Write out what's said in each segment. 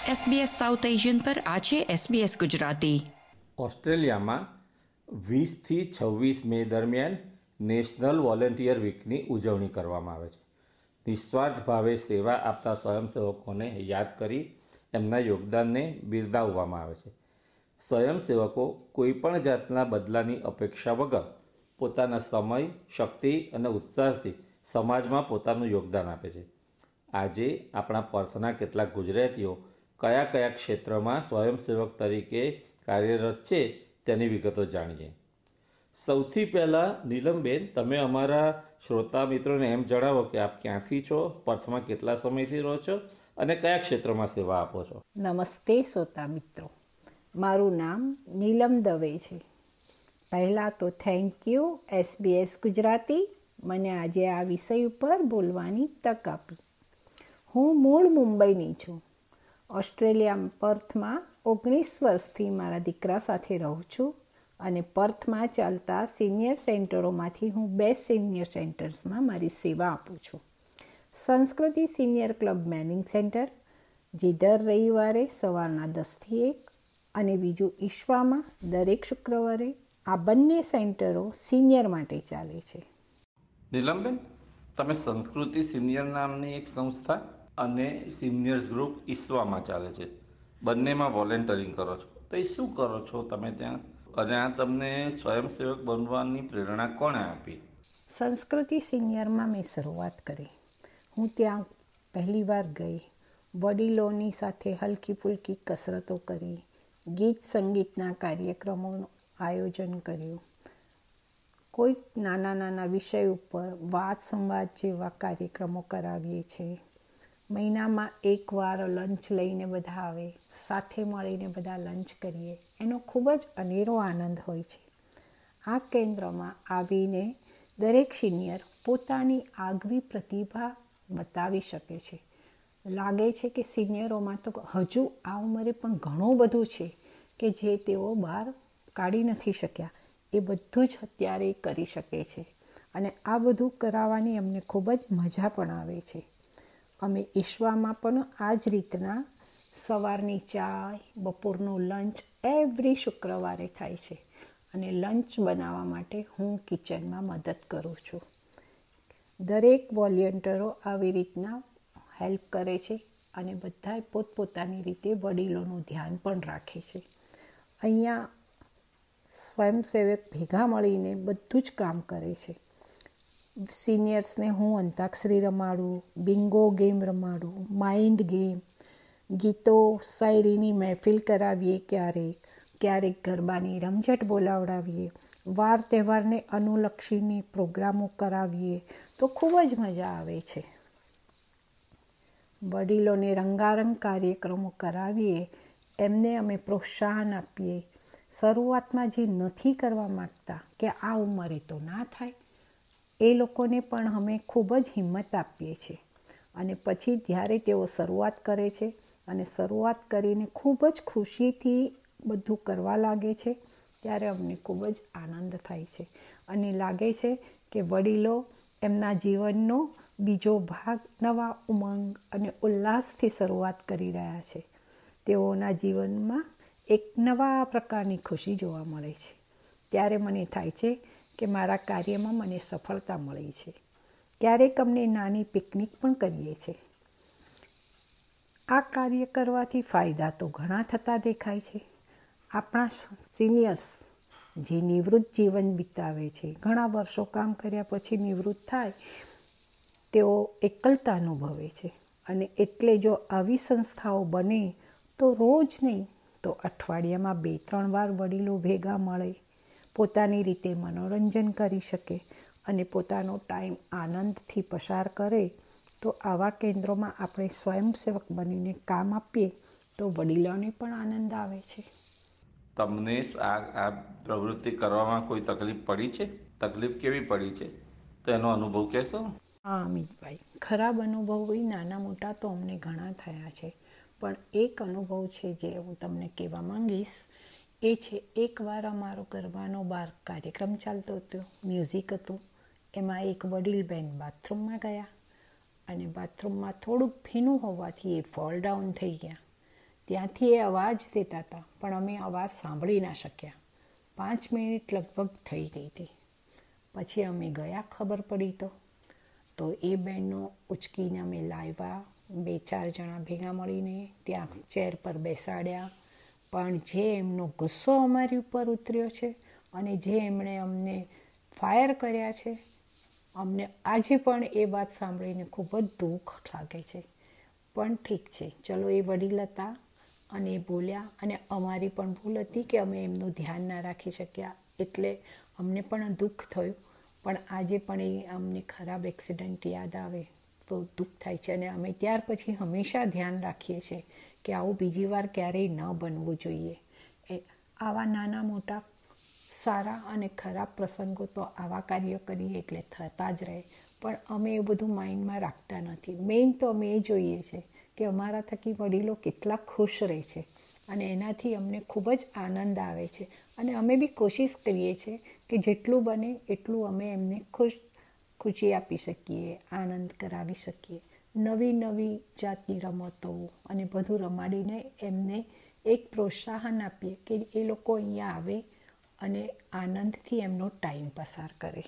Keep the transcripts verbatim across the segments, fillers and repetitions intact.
SBS south Asian પર આ છે એસબીએસ ગુજરાતી. ઓસ્ટ્રેલિયામાં વીસથી છવ્વીસ મે દરમિયાન નેશનલ વોલેન્ટિયર વીકની ઉજવણી કરવામાં આવે છે. નિસ્વાર્થ ભાવે સેવા આપતા સ્વયંસેવકોને યાદ કરી એમના યોગદાનને બિરદાવવામાં આવે છે. સ્વયંસેવકો કોઈપણ જાતના બદલાની અપેક્ષા વગર પોતાના સમય, શક્તિ અને ઉત્સાહથી સમાજમાં પોતાનું યોગદાન આપે છે. આજે આપણા પર્થના કેટલાક ગુજરાતીઓ કયા કયા ક્ષેત્રમાં સ્વયંસેવક તરીકે કાર્યરત છે તેની વિગતો જાણીએ. સૌથી પહેલાં નીલમબેન, તમે અમારા શ્રોતા મિત્રોને એમ જણાવો કે આપ ક્યાંથી છો, પર્થમાં કેટલા સમયથી રહો છો અને કયા ક્ષેત્રમાં સેવા આપો છો? નમસ્તે શ્રોતા મિત્રો, મારું નામ નીલમ દવે છે. પહેલાં તો થેન્ક યુ એસબીએસ ગુજરાતી મને આજે આ વિષય ઉપર બોલવાની તક આપી. હું મૂળ મુંબઈની છું. ઓસ્ટ્રેલિયા પર્થમાં ઓગણીસ વર્ષથી મારા દીકરા સાથે રહું છું અને પર્થમાં ચાલતા સિનિયર સેન્ટરોમાંથી હું બે સિનિયર સેન્ટર્સમાં મારી સેવા આપું છું. સંસ્કૃતિ સિનિયર ક્લબ મેનિંગ સેન્ટર, જે દર રવિવારે સવારના દસથી એક, અને બીજું ઈશ્વામાં દરેક શુક્રવારે. આ બંને સેન્ટરો સિનિયર માટે ચાલે છે. નીલમબેન, તમે સંસ્કૃતિ સિનિયર નામની એક સંસ્થા અને સિનિયર્સ ગ્રુપ ઈશ્વામાં ચાલે છે, બંનેમાં વોલેન્ટરિંગ કરો છો, તો એ શું કરો છો તમે ત્યાં, અને આ તમને સ્વયંસેવક બનવાની પ્રેરણા કોણે આપી? સંસ્કૃતિ સિનિયરમાં મેં શરૂઆત કરી. હું ત્યાં પહેલી વાર ગઈ. વડીલોની સાથે હલકી ફૂલકી કસરતો કરી, ગીત સંગીતના કાર્યક્રમોનું આયોજન કર્યું. કોઈક નાના નાના વિષય ઉપર વાત સંવાદ જેવા કાર્યક્રમો કરાવીએ છીએ. મહિનામાં એકવાર લંચ લઈને બધા આવે, સાથે મળીને બધા લંચ કરીએ. એનો ખૂબ જ અનેરો આનંદ હોય છે. આ કેન્દ્રમાં આવીને દરેક સિનિયર પોતાની આગવી પ્રતિભા બતાવી શકે છે. લાગે છે કે સિનિયરોમાં તો હજુ આ ઉંમરે પણ ઘણું બધું છે કે જે તેઓ બહાર કાઢી નથી શક્યા. એ બધું જ અત્યારે કરી શકે છે અને આ બધું કરાવવાની અમને ખૂબ જ મજા પણ આવે છે. અમે ઈશ્વામાં પણ આ જ રીતના સવારની ચાય, બપોરનું લંચ એવરી શુક્રવારે થાય છે અને લંચ બનાવવા માટે હું કિચનમાં મદદ કરું છું. દરેક વોલેન્ટિયરો આવી રીતના હેલ્પ કરે છે અને બધા પોતપોતાની રીતે વડીલોનું ધ્યાન પણ રાખે છે. અહીંયા સ્વયંસેવક ભેગા મળીને બધું જ કામ કરે છે. સિનિયર્સને હું અંતાક્ષરી રમાડું, બિંગો ગેમ રમાડું, માઇન્ડ ગેમ, ગીતો શાયરીની મહેફિલ કરાવીએ, ક્યારેક ક્યારેક ગરબાની રમઝટ બોલાવડાવીએ, વાર તહેવારને અનુલક્ષીને પ્રોગ્રામો કરાવીએ તો ખૂબ જ મજા આવે છે. વડીલોને રંગારંગ કાર્યક્રમો કરાવીએ, એમને અમે પ્રોત્સાહન આપીએ. શરૂઆતમાં જે નથી કરવા માગતા કે આ ઉંમરે તો ના થાય, એ લોકોને પણ અમે ખૂબ જ હિંમત આપીએ છીએ. અને પછી જ્યારે તેઓ શરૂઆત કરે છે અને શરૂઆત કરીને ખૂબ જ ખુશીથી બધું કરવા લાગે છે, ત્યારે અમને ખૂબ જ આનંદ થાય છે અને લાગે છે કે વડીલો એમના જીવનનો બીજો ભાગ નવા ઉમંગ અને ઉલ્લાસથી શરૂઆત કરી રહ્યા છે. તેઓના જીવનમાં એક નવા પ્રકારની ખુશી જોવા મળે છે. ત્યારે મને થાય છે કે મારા કાર્યમાં મને સફળતા મળી છે. ક્યારેક અમને નાની પિકનિક પણ કરીએ છીએ. આ કાર્ય કરવાથી ફાયદા તો ઘણા થતા દેખાય છે. આપણા સિનિયર્સ જે નિવૃત્ત જીવન વિતાવે છે, ઘણા વર્ષો કામ કર્યા પછી નિવૃત્ત થાય, તેઓ એકલતા અનુભવે છે અને એટલે જો આવી સંસ્થાઓ બને તો રોજ નહીં તો અઠવાડિયામાં બે ત્રણ વાર વડીલો ભેગા મળે, પોતાની રીતે મનોરંજન કરી શકે અને પોતાનો ટાઈમ આનંદથી પસાર કરે, તો આવા કેન્દ્રોમાં આપણે સ્વયંસેવક બનીને કામ આપીએ તો વડીલોને પણ આનંદ આવે છે. તમને આ આ પ્રવૃત્તિ કરવામાં કોઈ તકલીફ પડી છે? તકલીફ કેવી પડી છે તો એનો અનુભવ કહેશો? હા અમિતભાઈ, ખરાબ અનુભવ નાના મોટા તો અમને ઘણા થયા છે, પણ એક અનુભવ છે જે હું તમને કહેવા માંગીશ. એ છે, એકવાર અમારો ગરબાનો બાર કાર્યક્રમ ચાલતો હતો, મ્યુઝિક હતું. એમાં એક વડીલ બેન બાથરૂમમાં ગયા અને બાથરૂમમાં થોડુંક ભીનું હોવાથી એ ફોલ ડાઉન થઈ ગયા. ત્યાંથી એ અવાજ દેતા હતા, પણ અમે અવાજ સાંભળી ના શક્યા. પાંચ મિનિટ લગભગ થઈ ગઈ હતી. પછી અમે ગયા, ખબર પડી તો તો એ બેનનો ઉચકીને અમે લાવ્યા. બે ચાર જણા ભેગા મળીને ત્યાં ચેર પર બેસાડ્યા. પણ જે એમનો ગુસ્સો અમારી ઉપર ઉતર્યો છે અને જે એમણે અમને ફાયર કર્યા છે, અમને આજે પણ એ વાત સાંભળીને ખૂબ જ દુઃખ લાગે છે. પણ ઠીક છે, ચલો એ વડીલ હતા અને એ બોલ્યા, અને અમારી પણ ભૂલ હતી કે અમે એમનું ધ્યાન ના રાખી શક્યા, એટલે અમને પણ દુઃખ થયું. પણ આજે પણ એ અમને ખરાબ એક્સિડન્ટ યાદ આવે તો દુઃખ થાય છે. અને અમે ત્યાર પછી હંમેશા ધ્યાન રાખીએ છીએ કે આવું બીજી વાર ક્યારેય ન બનવું જોઈએ. એ આવા નાના મોટા સારા અને ખરાબ પ્રસંગો તો આવા કાર્યો કરીએ એટલે થતા જ રહે, પણ અમે એ બધું માઇન્ડમાં રાખતા નથી. મેઇન તો અમે એ જોઈએ છે કે અમારા થકી વડીલો કેટલા ખુશ રહે છે, અને એનાથી અમને ખૂબ જ આનંદ આવે છે. અને અમે બી કોશિશ કરીએ છીએ કે જેટલું બને એટલું અમે એમને ખુશ ખુશી આપી શકીએ, આનંદ કરાવી શકીએ. નવી નવી જાતની રમતો અને બધું રમાડીને એમને એક પ્રોત્સાહન આપીએ કે એ લોકો અહીંયા આવે અને આનંદથી એમનો ટાઈમ પસાર કરે.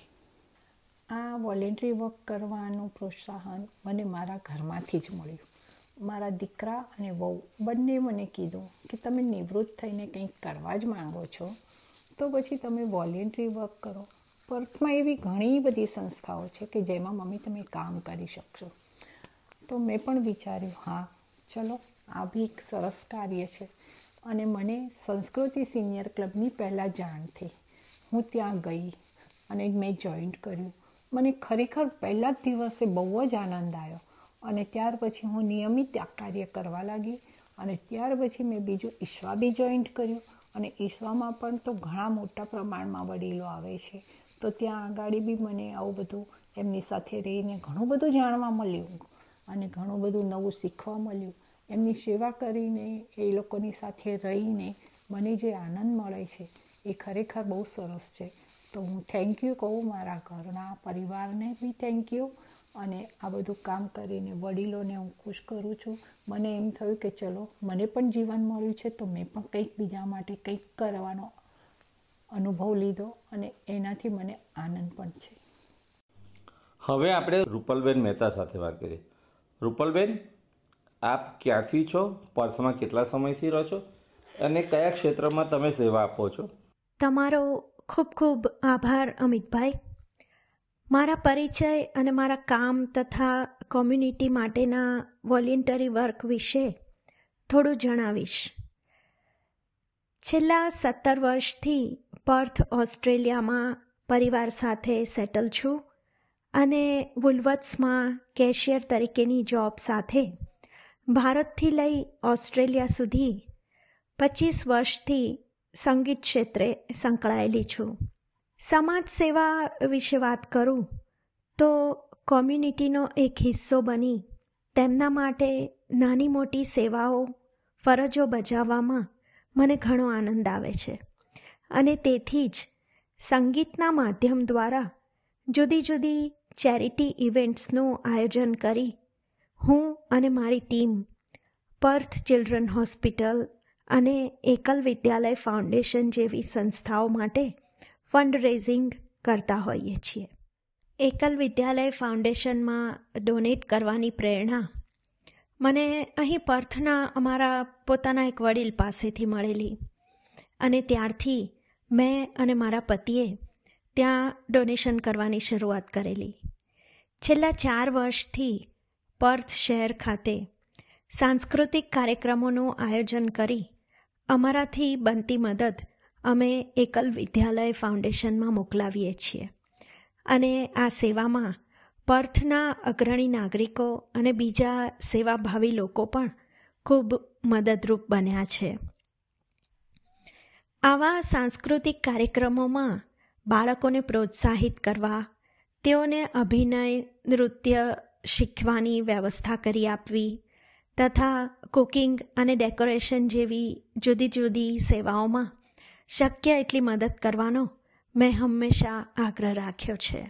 આ વોલેન્ટરી વર્ક કરવાનું પ્રોત્સાહન મને મારા ઘરમાંથી જ મળ્યું. મારા દીકરા અને વહુ બંને મને કીધું કે તમે નિવૃત્ત થઈને કંઈક કરવા જ માંગો છો તો પછી તમે વોલેન્ટરી વર્ક કરો. પર્થમાં એવી ઘણી બધી સંસ્થાઓ છે કે જેમાં મમ્મી તમે કામ કરી શકશો. તો મેં પણ વિચાર્યું, હા ચલો આ બી એક સરસ કાર્ય છે. અને મને સંસ્કૃતિ સિનિયર ક્લબની પહેલાં જાણ થઈ. હું ત્યાં ગઈ અને મેં જોઈન્ટ કર્યું. મને ખરેખર પહેલાં જ દિવસે બહુ જ આનંદ આવ્યો, અને ત્યાર પછી હું નિયમિત આ કાર્ય કરવા લાગી. અને ત્યાર પછી મેં બીજું ઈશ્વા બી જોઈન્ટ કર્યું, અને ઈશ્વામાં પણ તો ઘણા મોટા પ્રમાણમાં વડીલો આવે છે. તો ત્યાં આગળ બી મને આવું બધું એમની સાથે રહીને ઘણું બધું જાણવા મળ્યું અને ઘણું બધું નવું શીખવા મળ્યું. એમની સેવા કરીને, એ લોકોની સાથે રહીને મને જે આનંદ મળે છે એ ખરેખર બહુ સરસ છે. તો હું થેન્ક યુ કહું મારા ઘરના પરિવારને બી થેન્ક યુ. અને આ બધું કામ કરીને વડીલોને હું ખુશ કરું છું. મને એમ થયું કે ચલો મને પણ જીવન મળ્યું છે તો મેં પણ કંઈક બીજા માટે કંઈક કરવાનો અનુભવ લીધો, અને એનાથી મને આનંદ પણ છે. હવે આપણે રૂપલબેન મહેતા સાથે વાત કરીએ. રૂપલબેન, આપ ક્યાંથી છો, પર્થમાં કેટલા સમયથી રહો છો અને કયા ક્ષેત્રમાં તમે સેવા આપો છો? તમારો ખૂબ ખૂબ આભાર અમિતભાઈ. મારા પરિચય અને મારા કામ તથા કોમ્યુનિટી માટેના વોલેન્ટરી વર્ક વિશે થોડું જણાવીશ. છેલ્લા સત્તર વર્ષથી પર્થ ઓસ્ટ્રેલિયામાં પરિવાર સાથે સેટલ છું, અને વુલવર્થ્સમાં કેશિયર તરીકેની જોબ સાથે ભારતથી લઈ ઓસ્ટ્રેલિયા સુધી પચીસ વર્ષથી સંગીત ક્ષેત્રે સંકળાયેલી છું. સમાજ સેવા વિશે વાત કરું તો કોમ્યુનિટીનો એક હિસ્સો બની તેમના માટે નાની મોટી સેવાઓ, ફરજો બજાવવામાં મને ઘણો આનંદ આવે છે. અને તેથી જ સંગીતના માધ્યમ દ્વારા જુદી જુદી ચેરિટી ઇવેન્ટ્સનું આયોજન કરી હું અને મારી ટીમ પર્થ ચિલ્ડ્રન હોસ્પિટલ અને એકલ વિદ્યાલય ફાઉન્ડેશન જેવી સંસ્થાઓ માટે ફંડ રેઝિંગ કરતા હોઈએ છીએ. એકલ વિદ્યાલય ફાઉન્ડેશનમાં ડોનેટ કરવાની પ્રેરણા મને અહીં પર્થના અમારા પોતાના એક વડીલ પાસેથી મળેલી, અને ત્યારથી મેં અને મારા પતિએ ત્યાં ડોનેશન કરવાની શરૂઆત કરેલી. છેલ્લા ચાર વર્ષથી પર્થ શહેર ખાતે સાંસ્કૃતિક કાર્યક્રમોનું આયોજન કરી અમારાથી બનતી મદદ અમે એકલ વિદ્યાલય ફાઉન્ડેશનમાં મોકલાવીએ છીએ. અને આ સેવામાં પર્થના અગ્રણી નાગરિકો અને બીજા સેવાભાવી લોકો પણ ખૂબ મદદરૂપ બન્યા છે. આવા સાંસ્કૃતિક કાર્યક્રમોમાં બાળકોને પ્રોત્સાહિત કરવા, તેઓને અભિનય, નૃત્ય શીખવાની વ્યવસ્થા કરી આપવી તથા કુકિંગ અને ડેકોરેશન જેવી જુદી જુદી સેવાઓમાં શક્ય એટલી મદદ કરવાનો મેં હંમેશા આગ્રહ રાખ્યો છે.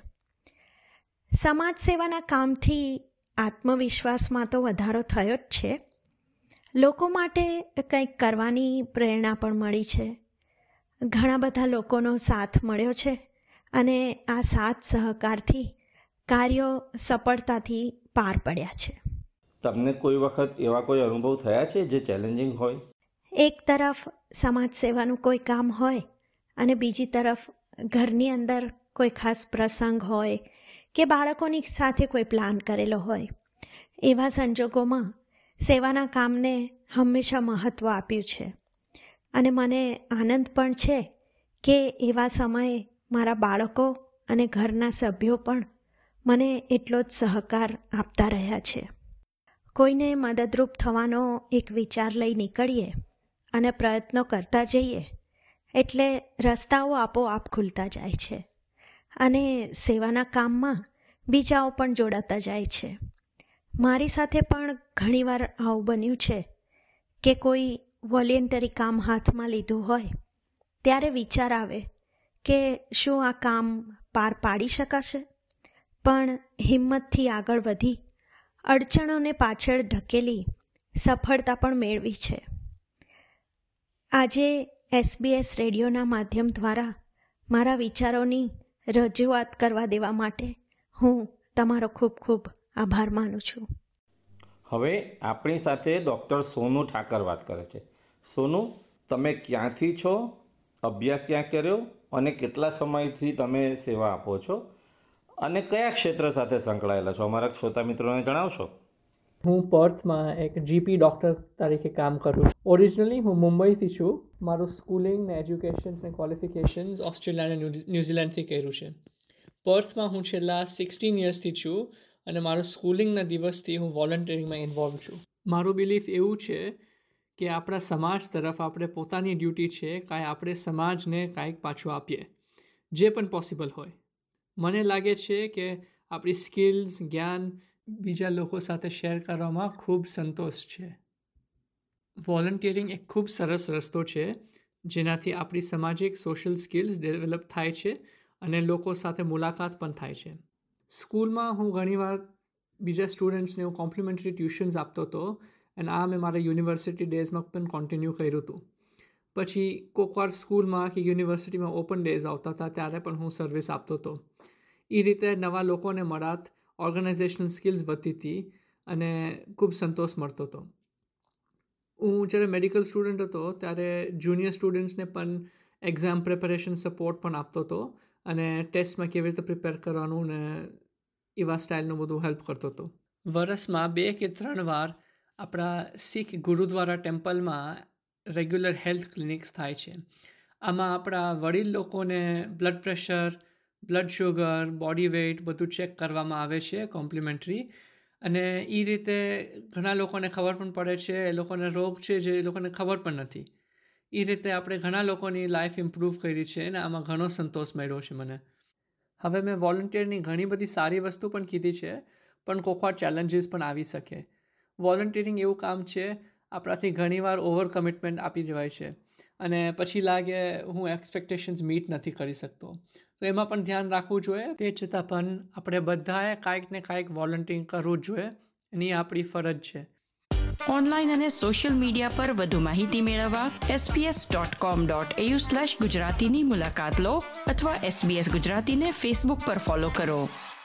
સમાજ સેવાના કામથી આત્મવિશ્વાસમાં તો વધારો થયો જ છે, લોકો માટે કંઈક કરવાની પ્રેરણા પણ મળી છે. ઘણા બધા લોકોનો સાથ મળ્યો છે અને આ સાથ સહકારથી કાર્યો સફળતાથી પાર પડ્યા છે. તમને કોઈ વખત એવા કોઈ અનુભવ થયા છે જે ચેલેન્જિંગ હોય? એક તરફ સમાજ સેવાનું કોઈ કામ હોય અને બીજી તરફ ઘરની અંદર કોઈ ખાસ પ્રસંગ હોય કે બાળકોની સાથે કોઈ પ્લાન કરેલો હોય. એવા સંજોગોમાં સેવાના કામને હંમેશા મહત્ત્વ આપ્યું છે અને મને આનંદ પણ છે કે એવા સમયે મારા બાળકો અને ઘરના સભ્યો પણ મને એટલો જ સહકાર આપતા રહ્યા છે. કોઈને મદદરૂપ થવાનો એક વિચાર લઈ નીકળીએ અને પ્રયત્નો કરતા જઈએ એટલે રસ્તાઓ આપોઆપ ખુલતા જાય છે અને સેવાના કામમાં બીજાઓ પણ જોડાતા જાય છે. મારી સાથે પણ ઘણીવાર આવું બન્યું છે કે કોઈ વોલેન્ટરી કામ હાથમાં લીધું હોય ત્યારે વિચાર આવે કે શું આ કામ પાર પાડી શકાશે, પણ હિંમતથી આગળ વધી અડચણોને પાછળ ઢકેલી સફળતા પણ મેળવી છે. આજે એસબીએસ રેડિયોના માધ્યમ દ્વારા મારા વિચારોની રજૂઆત કરવા દેવા માટે હું તમારો ખૂબ ખૂબ આભાર માનું છું. હવે આપણી સાથે ડૉક્ટર સોનુ ઠાકર વાત કરે છે. સોનુ, તમે ક્યાંથી છો, અભ્યાસ ક્યાં કર્યો અને કેટલા સમયથી તમે સેવા આપો છો અને કયા ક્ષેત્ર સાથે સંકળાયેલા છો, અમારા શ્રોતા મિત્રોને જણાવશો? હું પર્થમાં એક જીપી ડૉક્ટર તરીકે કામ કરું. ઓરિજિનલી હું મુંબઈથી છું. મારું સ્કૂલિંગ ને એજ્યુકેશન ને ક્વોલિફિકેશન્સ ઓસ્ટ્રેલિયા અને ન્યૂઝીલેન્ડથી કર્યું છે. પર્થમાં હું છેલ્લા સિક્સટીન યર્સથી છું અને મારું સ્કૂલિંગના દિવસથી હું વોલન્ટિયરિંગમાં ઇન્વોલ્વ છું. મારું બિલીફ એવું છે કે આપણા સમાજ તરફ આપણે પોતાની ડ્યુટી છે કાંઈ આપણે સમાજને કાંઈક પાછું આપીએ, જે પણ પોસિબલ હોય. મને લાગે છે કે આપણી સ્કિલ્સ, જ્ઞાન બીજા લોકો સાથે શેર કરવામાં ખૂબ સંતોષ છે. વોલન્ટિયરિંગ એક ખૂબ સરસ રસ્તો છે જેનાથી આપણી સામાજિક સોશિયલ સ્કિલ્સ ડેવલપ થાય છે અને લોકો સાથે મુલાકાત પણ થાય છે. સ્કૂલમાં હું ઘણીવાર બીજા સ્ટુડન્ટ્સને હું કોમ્પ્લિમેન્ટરી ટ્યુશન્સ આપતો હતો અને આ મેં મારા યુનિવર્સિટી ડેઝમાં પણ કોન્ટિન્યુ કર્યું હતું. પછી કોઈકવાર સ્કૂલમાં કે યુનિવર્સિટીમાં ઓપન ડેઝ આવતા હતા ત્યારે પણ હું સર્વિસ આપતો હતો. એ રીતે નવા લોકોને મળાત, ઓર્ગેનાઇઝેશનલ સ્કિલ્સ વધતી હતી અને ખૂબ સંતોષ મળતો હતો. હું જ્યારે મેડિકલ સ્ટુડન્ટ હતો ત્યારે જુનિયર સ્ટુડન્ટ્સને પણ એક્ઝામ પ્રિપેરેશન સપોર્ટ પણ આપતો હતો અને ટેસ્ટમાં કેવી રીતે પ્રિપેર કરવાનું ને એવા સ્ટાઇલનું બધું હેલ્પ કરતો હતો. વર્ષમાં બે કે ત્રણ વાર આપણા શીખ ગુરુદ્વારા ટેમ્પલમાં રેગ્યુલર હેલ્થ ક્લિનિક્સ થાય છે. આમાં આપણા વડીલ લોકોને blood pressure, blood sugar, body weight બધું ચેક કરવામાં આવે છે કોમ્પ્લિમેન્ટરી. અને એ રીતે ઘણા લોકોને ખબર પણ પડે છે, એ લોકોને રોગ છે જે એ લોકોને ખબર પણ નથી. એ રીતે આપણે ઘણા લોકોની લાઈફ ઇમ્પ્રૂવ કરી છે અને આમાં ઘણો સંતોષ મળ્યો છે મને. હવે મેં વોલન્ટિયરની ઘણી બધી સારી વસ્તુ પણ કીધી છે, પણ કોઈકવાર ચેલેન્જીસ પણ આવી શકે. વોલન્ટિયરિંગ એવું કામ છે આપણાથી ઘણીવાર ઓવર કમિટમેન્ટ આપી જવાય છે અને પછી લાગે હું એક્સપેક્ટેશન્સ મીટ નથી કરી શકતો. તો એમાં પણ ધ્યાન રાખવું જોઈએ. તે છતાં પણ આપણે બધાએ કાંઈક ને કાંઈક વોલન્ટિયરિંગ કરવું જ જોઈએ અને એ આપણી ફરજ છે. ઓનલાઈન અને સોશિયલ મીડિયા પર વધુ માહિતી મેળવવા S B S dot com dot A U slash ગુજરાતીની મુલાકાત લો અથવા એસબીએસ ગુજરાતીને ફેસબુક પર ફોલો કરો.